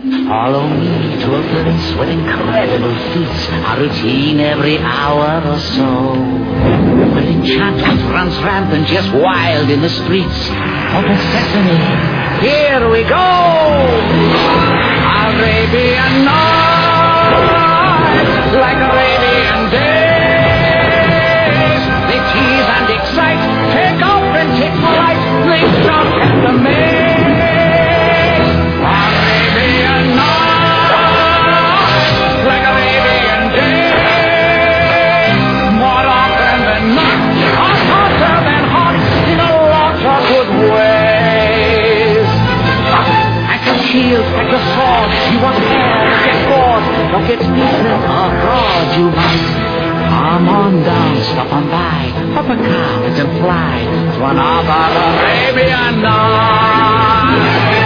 Follow me to a place with incredible feats, a routine every hour or so. Where enchantment runs rampant, just wild in the streets. Open sesame, here we go! Arabian nights, like Arabian days. They tease and excite, take off and take flight, they stop at the maze. Arabian nights, like Arabian days. More often than not, hotter than hot, in a lot of good ways. Act shield, act a sword, you want hair, get bored, don't get decent, abroad you must. Come on down, stop on by, hop a car and fly to another Arabian night.